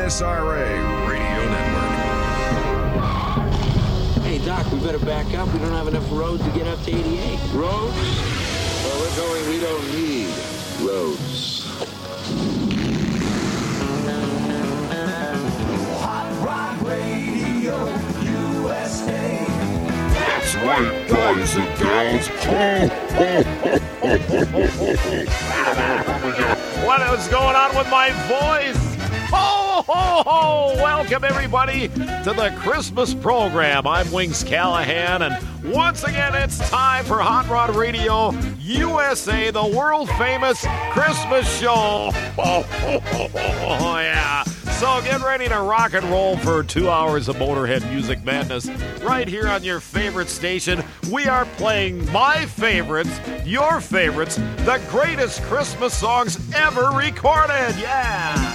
KSRA Radio Network. Hey, Doc, we better back up. We don't have enough road to get up to 88. Roads? Where we're going, we don't need roads. Hot Rod Radio USA. That's right, boys and girls. What is going on with my voice? Ho, ho, ho! Welcome, everybody, to the Christmas program. I'm Wings Callahan, and once again, it's time for Hot Rod Radio USA, the world-famous Christmas show. Oh, yeah. So get ready to rock and roll for 2 hours of Motorhead music madness right here on your favorite station. We are playing my favorites, your favorites, the greatest Christmas songs ever recorded. Yeah!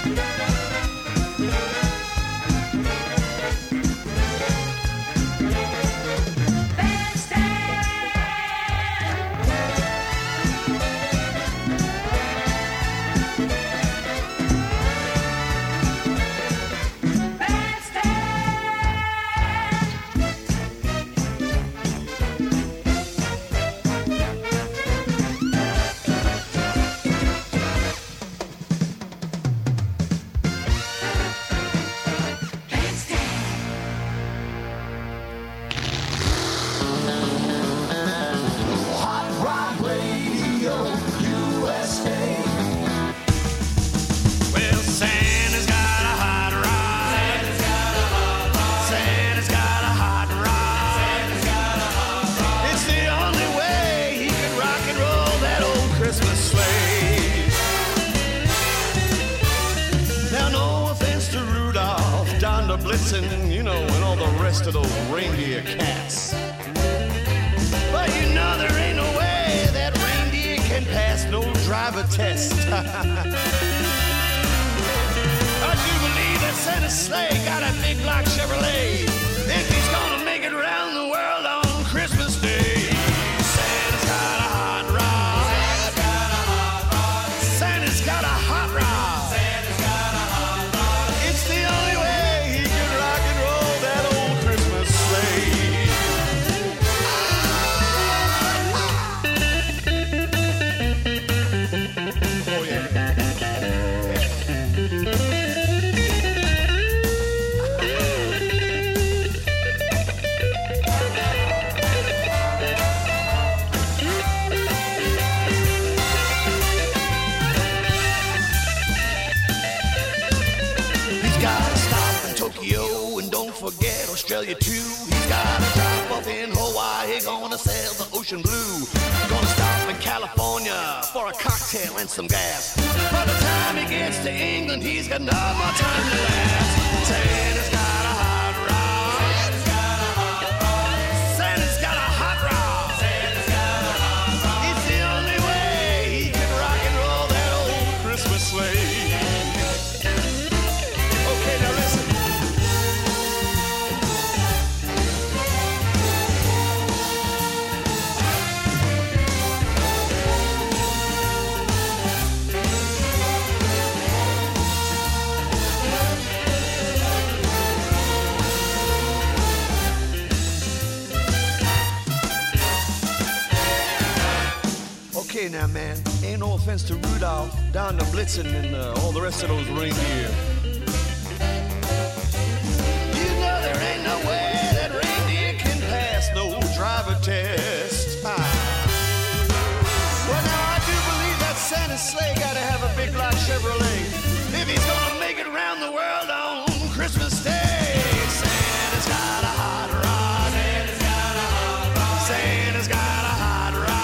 You know, and all the rest of those reindeer cats. But you know there ain't no way that reindeer can pass no driver test. I do believe that Santa's sleigh got a big black Chevrolet. If he's gonna make it around the world on Christmas Day. Santa's got a hot rod. Santa's got a hot rod. Santa's got a hot rod. Santa's got a hot rod. It's the only way. Forget Australia too. He's got a drop off in Hawaii, gonna sail the ocean blue. Gonna stop in California for a cocktail and some gas. By the time he gets to England, he's got no more time to last. Santa's got a hot rod. Santa's got a hot rod. Santa's got a hot rod. Santa's got a hot rod. It's the only way he can rock and roll that old Christmas sleigh. Okay, now listen. Okay now, man, ain't no offense to Rudolph, down to Blitzen and all the rest of those reindeer. You know there ain't no way that reindeer can pass no driver test. Well, now I do believe that Santa's sleigh gotta have a big black Chevrolet if he's gonna make it around the world on Christmas Day. Santa's got a hot rod. Santa's got a hot rod. Santa's got a hot rod.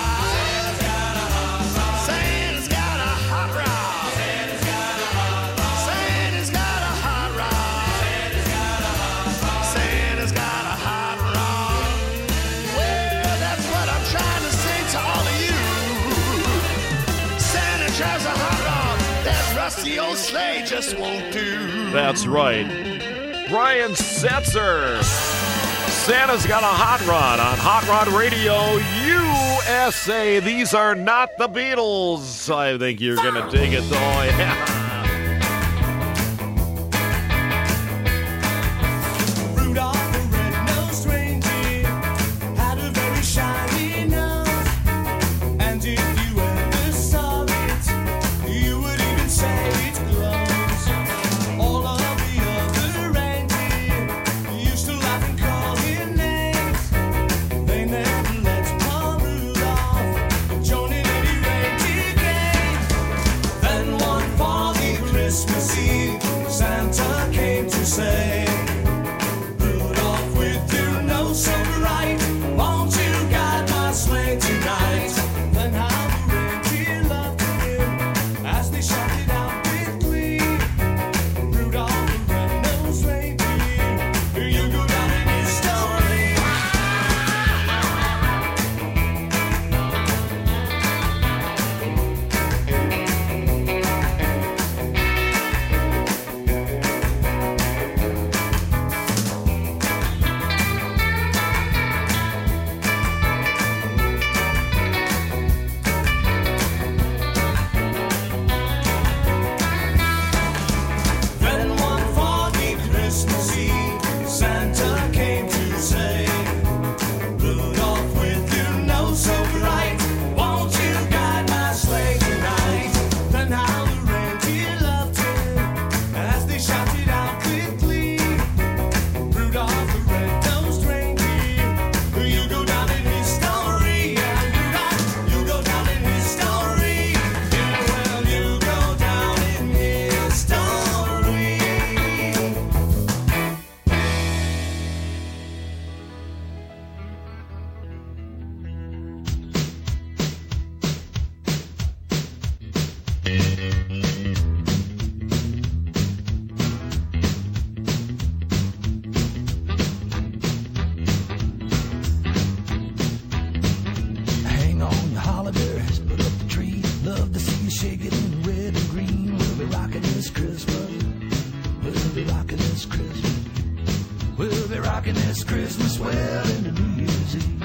The old sleigh just won't do. That's right. Brian Setzer. Santa's got a hot rod on Hot Rod Radio USA. These are not the Beatles. I think you're going to dig it, though. Yeah. take it in red and green. We'll be rocking this Christmas. We'll be rocking this Christmas. We'll be rocking this Christmas well into New Year's Eve.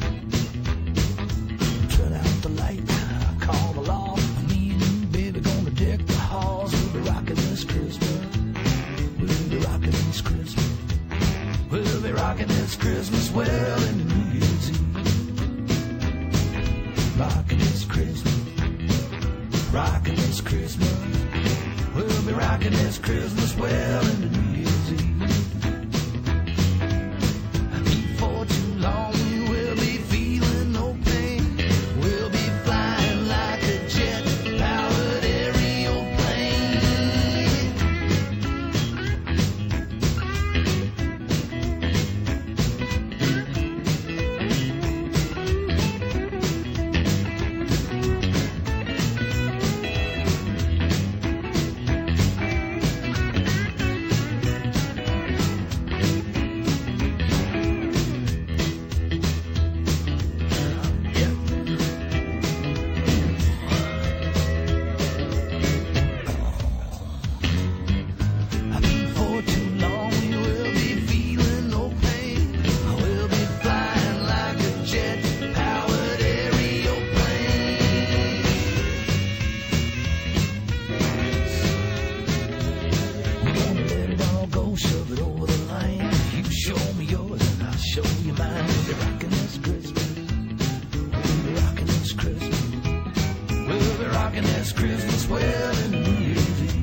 Turn out the light, call the law. Me and you, baby, gonna deck the halls. We'll be rocking this Christmas. We'll be rocking this Christmas. We'll be rocking this Christmas well into New Year's Eve. Rocking this Christmas. Rocking this Christmas. We'll be rocking this Christmas well into New Year's Eve. Before too long we will be feeling no pain. We'll be flying like a jet-powered aeroplane. For too long we will be feeling no pain. We'll be flying like a jet-powered aeroplane. We're gonna let it all go, shove it over the line. You show me yours and I'll show you mine. We'll be rocking this Christmas. We'll be rocking this Christmas. We'll be rocking this Christmas well in New Year's Eve.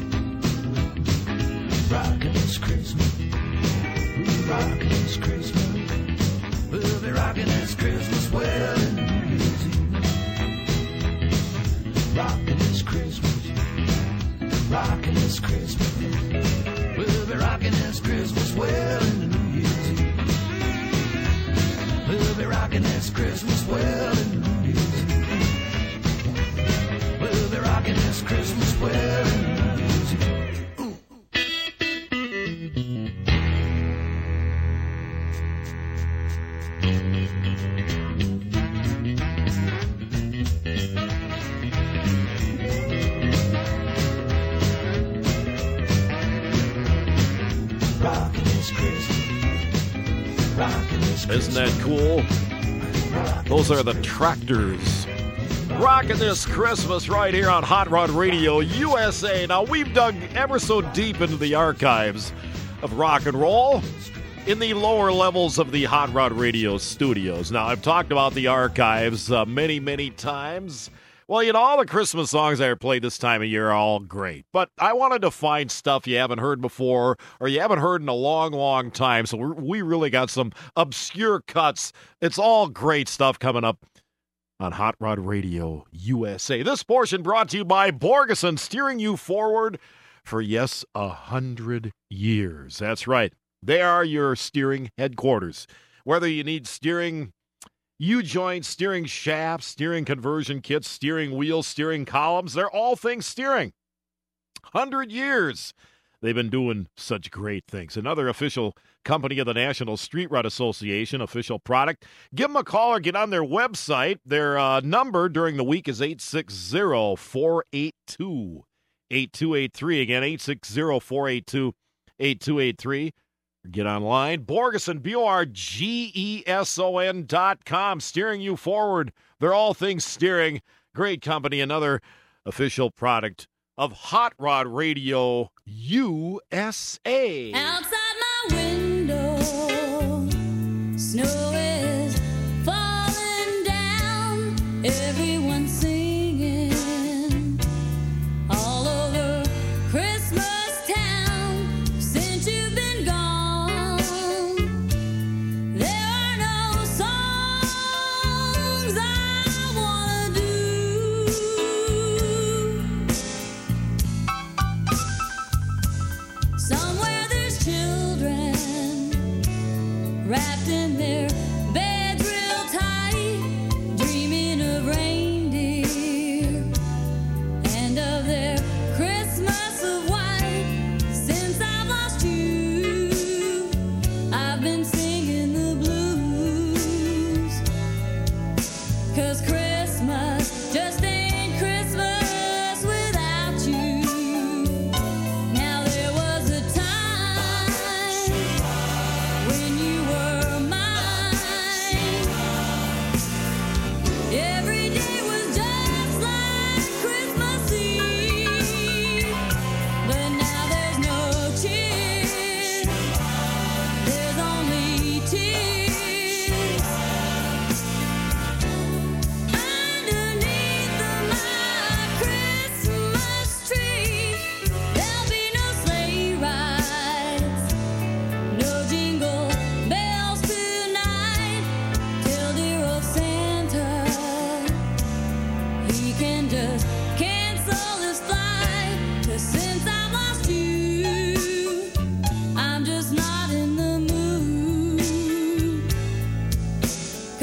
Rockin' this Christmas. We're rockin' this Christmas. We'll be rockin' this Christmas well in New Year's Eve. Rockin' this Christmas. Rockin' this Christmas. We'll be rockin' this Christmas well in New Year's Eve. We'll be rockin' this Christmas well in New Year's Eve. We'll be rockin' this Christmas well in New Year's Eve. Rockin' this Christmas. Rockin' this Christmas. Isn't that cool? Those are the Tractors. Rocking this Christmas right here on Hot Rod Radio USA. Now, we've dug ever so deep into the archives of rock and roll in the lower levels of the Hot Rod Radio studios. Now, I've talked about the archives many, many times. Well, you know, all the Christmas songs that are played this time of year are all great. But I wanted to find stuff you haven't heard before or you haven't heard in a long, long time. So we really got some obscure cuts. It's all great stuff coming up on Hot Rod Radio USA. This portion brought to you by Borgeson, steering you forward for, yes, 100 years. That's right. They are your steering headquarters. Whether you need steering U-joints, steering shafts, steering conversion kits, steering wheels, steering columns, they're all things steering. 100 years. They've been doing such great things. Another official company of the National Street Rod Association, official product. Give them a call or get on their website. Their number during the week is 860-482-8283. Again, 860-482-8283. Get online. Borgeson, BORGESON.com. Steering you forward. They're all things steering. Great company. Another official product of Hot Rod Radio USA. Outside my window, snow is falling down. Everyone's singing all over Christmas town. Since you've been gone, there are no songs I wanna do. Somewhere there's children wrapped in their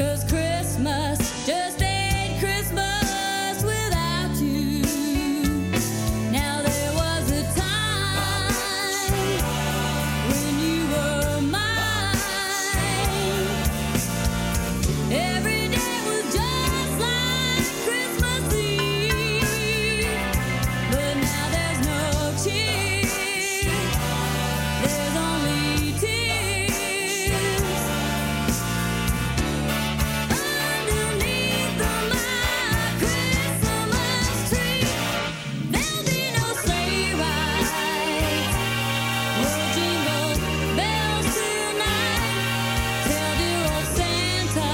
'cause Christmas just ain't Christmas without you. Now there was a time when you were mine. Every day was just like Christmas Eve. But now there's no cheer, there's only tears. Underneath my Christmas tree, there'll be no sleigh rides, no jingle bells tonight. Tell dear old Santa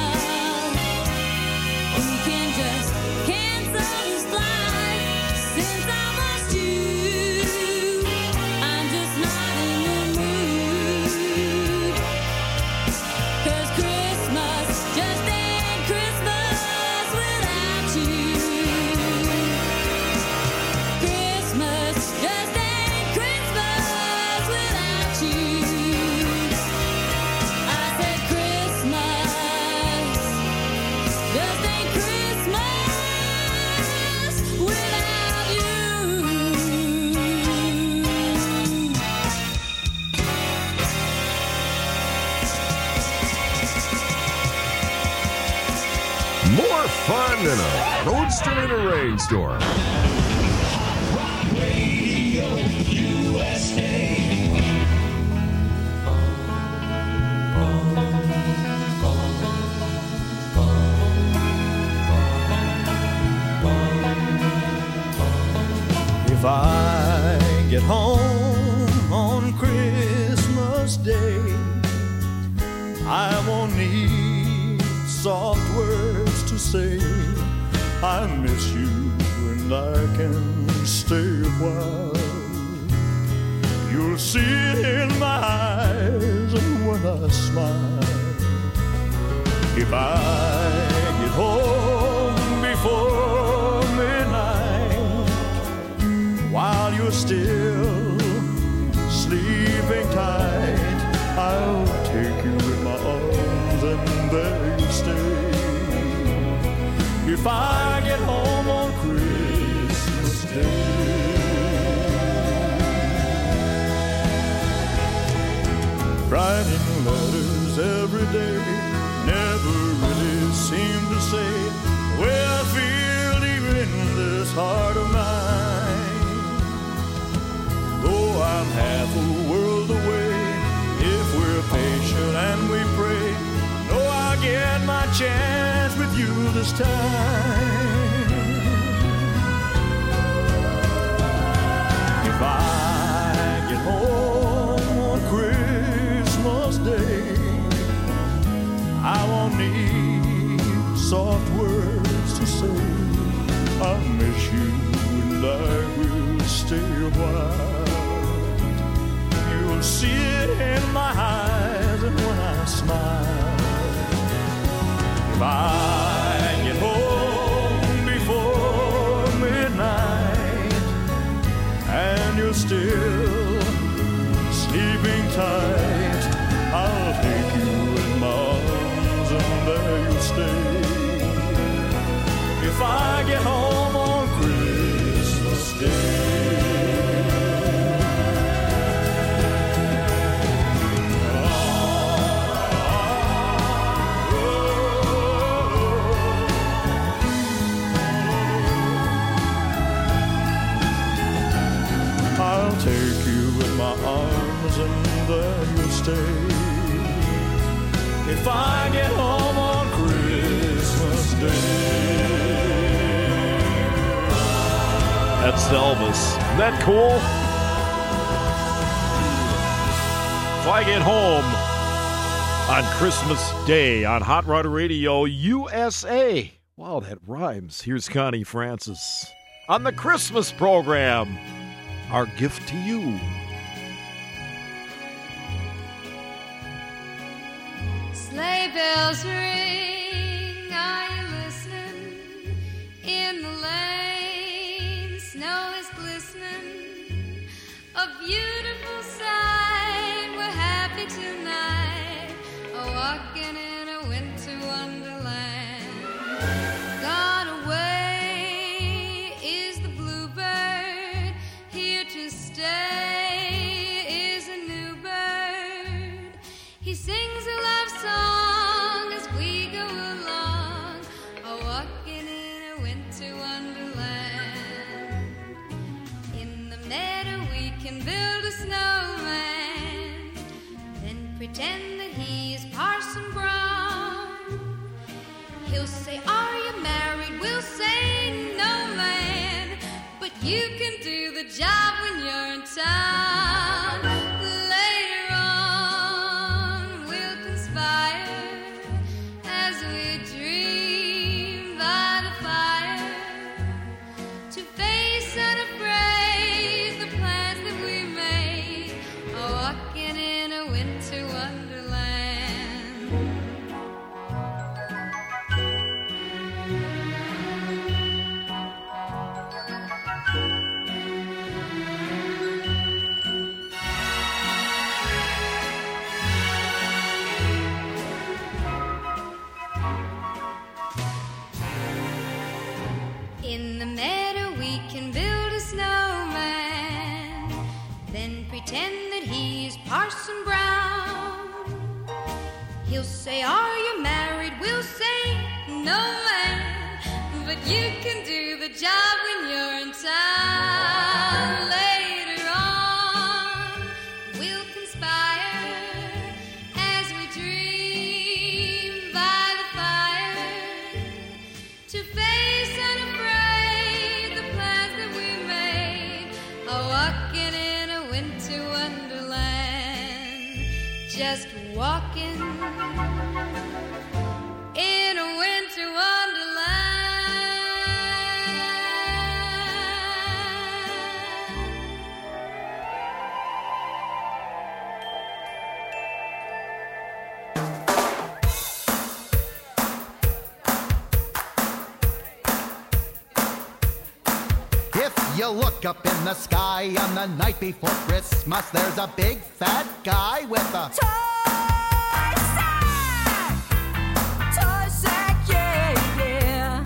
we can just cancel this flight. Since I lost you, I'm just not in the mood. 'Cause Christmas just ain't Christmas without you. Christmas just ain't Christmas without you. I said Christmas just ain't Christmas without you. More fun than a roadster in a rainstorm. If I get home on Christmas Day, I won't need soft words to say. I miss you and I can stay a while. You'll see it in my eyes when I smile. If I get home before midnight, while you're still sleeping tight, I'll take you in my arms and there you stay. If I get home on Christmas Day, writing letters every day never really seem to say the way I feel even in this heart of mine. Though I'm half a world away, if we're patient and we pray, know I'll get my chance with you this time. If I get home on Christmas Day, I won't need soft words to say. I miss you and I will stay a while. You'll see it in my eyes and when I smile. If I get home before midnight and you're still sleeping tight, I'll take you in my arms and there you'll stay. If I get home on Christmas Day. I'll take you in my arms and there you'll stay. If I get home on Christmas Day. That's Elvis. Isn't that cool? If I get home on Christmas Day on Hot Rod Radio USA. Wow, that rhymes. Here's Connie Francis on the Christmas program. Our gift to you. Sleigh bells ring, are you listening? In the lane, snow is glistening. A beautiful sight, we're happy tonight. Walking in a winter wonderland. pretend that he is Parson Brown. He'll say, are you married? We'll say, no, man. But you can do the job when you're in town. Later on, we'll conspire as we dream by the fire to face unafraid the plans that we made, walking in a winter wonderland. In the meadow we can build a snowman, then pretend that he's Parson Brown. He'll say, are you married? We'll say, no, man. But you can do the job when you're in town. Later on, we'll conspire as we dream by the fire to face unafraid the plans that we made, walking in a winter wonderland, just walking in a winter wonderland. If you look up in the sky on the night before Christmas, there's a big fat guy with a Toy sack, yeah, yeah.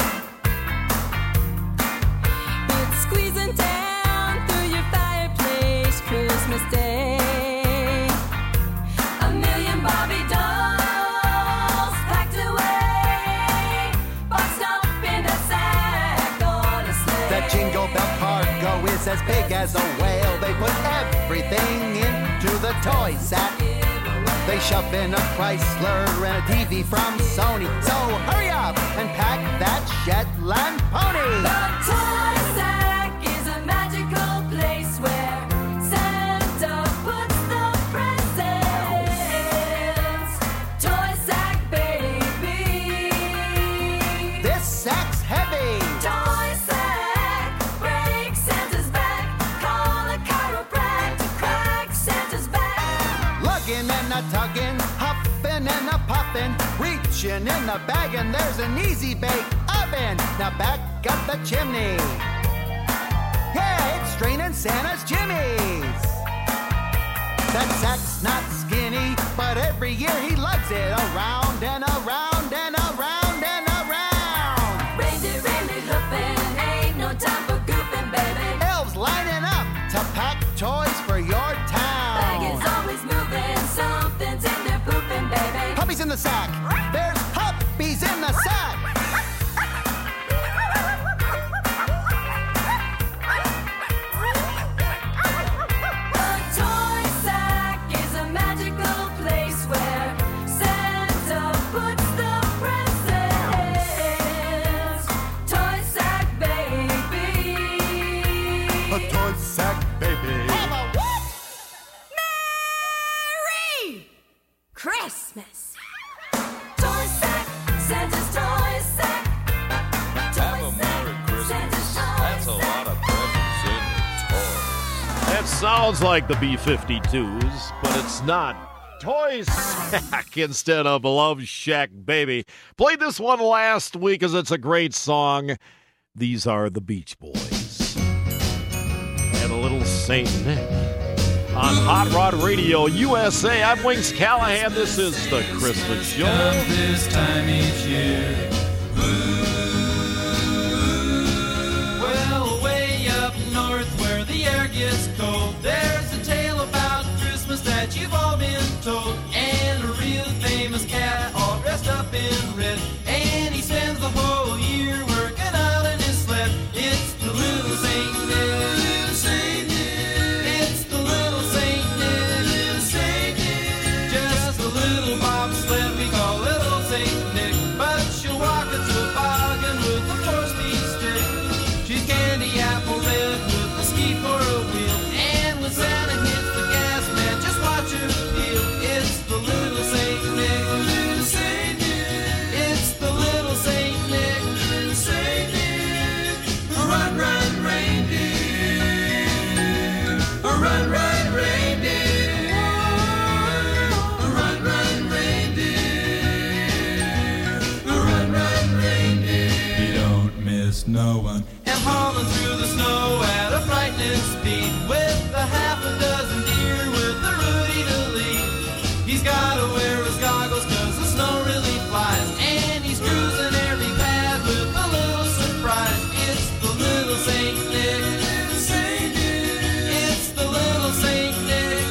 It's squeezing down through your fireplace Christmas Day. A million Barbie dolls packed away, boxed up in a sack on a sleigh. That Jingle Bell cargo is as big as a whale. They put everything into the toy sack. They shove in a Chrysler and a TV from Sony. So hurry up and pack that Shetland pony. The toy sack is a magical place where Santa puts the presents. Toy sack, baby. This sack's heavy. Toy sack, break Santa's back. Call a chiropractor, crack Santa's back. Lugging and a tugging, huffing and a puffing, reaching in the bag and there's an easy bake oven. Now back up the chimney. Yeah, it's straining Santa's jimmies. That sack's not skinny, but every year he lugs it around and around and around and around. Reindeer really hooping, ain't no time for goofing, baby. Elves lining up to pack toys for your Bag is town. always moving, something's in there pooping, baby. Puppies in the sack. There's puppies in the sack. A toy sack is a magical place where Santa puts the presents. Toy sack, baby. A toy sack, baby. Have a what? Merry Christmas. Toy sack, Santa's toy sack. Toy sack, Santa's toy sack. That sounds like the B-52s, but it's not. Toy Sack instead of Love Shack Baby. Played this one last week because it's a great song. These are the Beach Boys. And a little Saint Nick. On Hot Rod Radio USA, I'm Wings Callahan. This is the Christmas Show. This time each year. Well, way up north where the air gets cold, there's a tale about Christmas that you've all been told. And a real famous cat all dressed up in red. And he spends the whole year working out in his sled. It's the little Saint Nick. It's the little Saint Nick. Just no one. And hauling through the snow at a frightening speed with a half a dozen deer with a Rudy to lead. He's gotta wear his goggles 'cause the snow really flies, and he's cruising every path with a little surprise. It's the little Saint Nick, it's the little Saint Nick,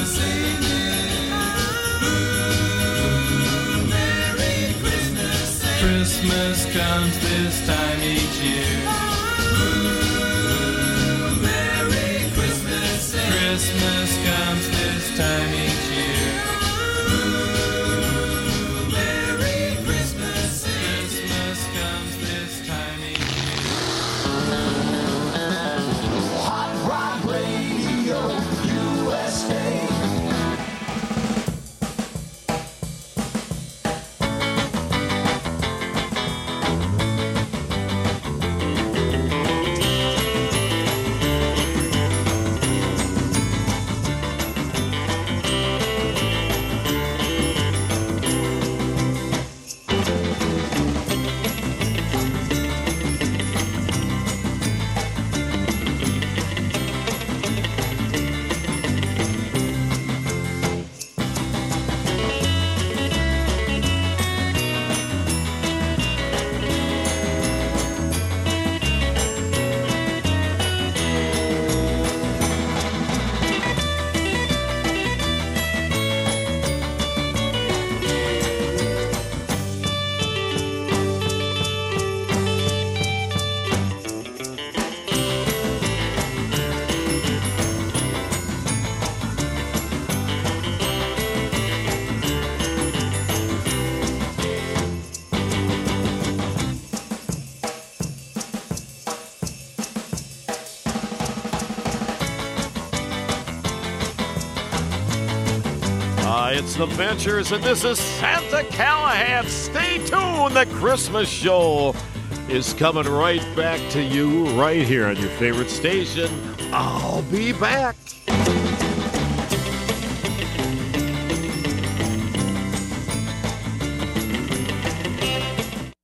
Ooh, Merry Christmas. Christmas comes this time each year. Ooh, Merry Christmas. Christmas comes this time each year. Ooh, Merry Christmas. Christmas comes this time each year. Hot Rod Radio USA. It's the Ventures, and this is Santa Callahan. Stay tuned. The Christmas show is coming right back to you right here on your favorite station. I'll be back.